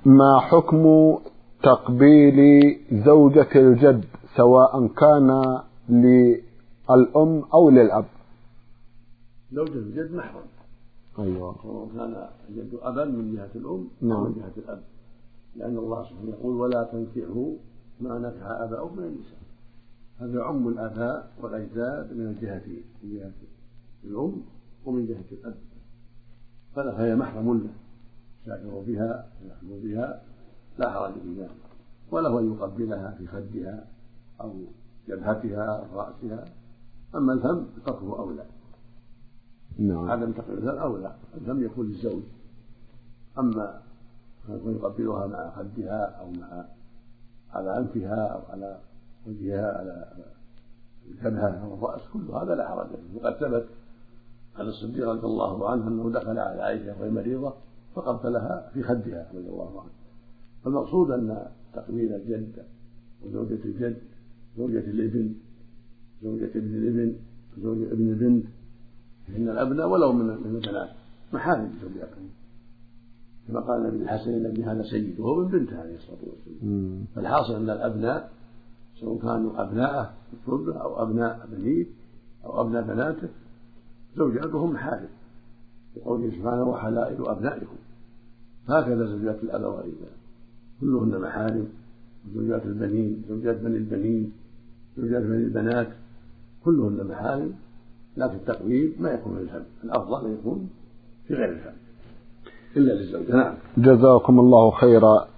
ما حكم تقبيل زوجة الجد سواء كان للأم أو للأب؟ زوجة الجد محرم. أيوة. سواء كان الجد أبا من جهة الأم أو من جهة الأب، لأن الله سبحانه يقول ولا تنكحوا ما نكح آباؤكم من النساء. هذا يعم الآباء والأجداد من جهة الأم ومن جهة الأب، فهي محرم له، شاكروا بها يحكموا بها لا حرج في ذلك، وله أن يقبلها في خدها أو جبهتها أو رأسها. أما الفم تركه أولى. نعم. عدم تقبيل الفم أولى، الفم يكون للزوج. أما يكون يقبلها مع خدها أو على أنفها أو على وجهها على الجبهة أو الرأس، كل هذا لا حرج فيه. وقد ثبت عن الصديق رضي الله عنه أنه دخل على عائشة وهي مريضة فقبلها في خدها رضي الله عنه. فالمقصود أن تقبيل الجد وزوجة الجد، زوجة الابن، زوجة ابن الابن، زوجة ابن البنت، إن الأبناء ولو من البنات محارم زوجاتهم، كما قال النبي الحسن الذي هذا سيد وهو من بنته عليه الصلاة والسلام. فالحاصل أن الأبناء سواء كانوا أبناءه الصلبة أو أبناء بنيه أو أبناء بناته زوجاتهم محارم، لقوله سبحانه وحلائل أبنائكم. هكذا زوجات الأبوين كلهن محارم، زوجات البنين، زوجات بني البنين، زوجات بني البنات كلهن محارم، لكن التقويم ما يكون في الفم، الأفضل أن يكون في غير الفم إلا للزوجة. نعم. جزاكم الله خيرا.